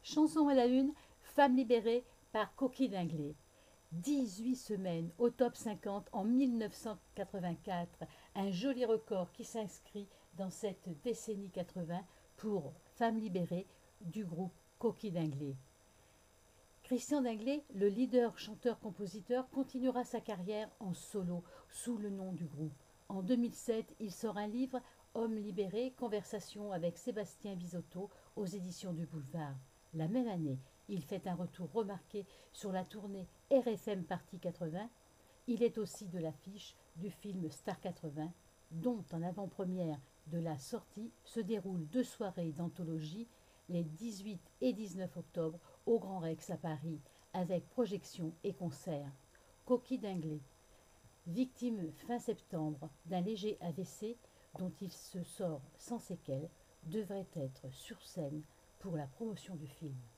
Chanson à la une, femme libérée par Coquille Dinglé. 18 semaines au top 50 en 1984, un joli record qui s'inscrit dans cette décennie 80 pour Femme libérée du groupe Coquille Dinglé. Christian Dinglé, le leader chanteur-compositeur, continuera sa carrière en solo sous le nom du groupe. En 2007, il sort un livre, Homme libéré, conversation avec Sébastien Bisotto aux éditions du Boulevard. La même année, il fait un retour remarqué sur la tournée RFM Party 80. Il est aussi de l'affiche du film Star 80, dont en avant-première de la sortie se déroulent deux soirées d'anthologie les 18 et 19 octobre au Grand Rex à Paris, avec projection et concert. Coquille Dinglé, victime fin septembre d'un léger AVC dont il se sort sans séquelles, devrait être sur scène pour la promotion du film.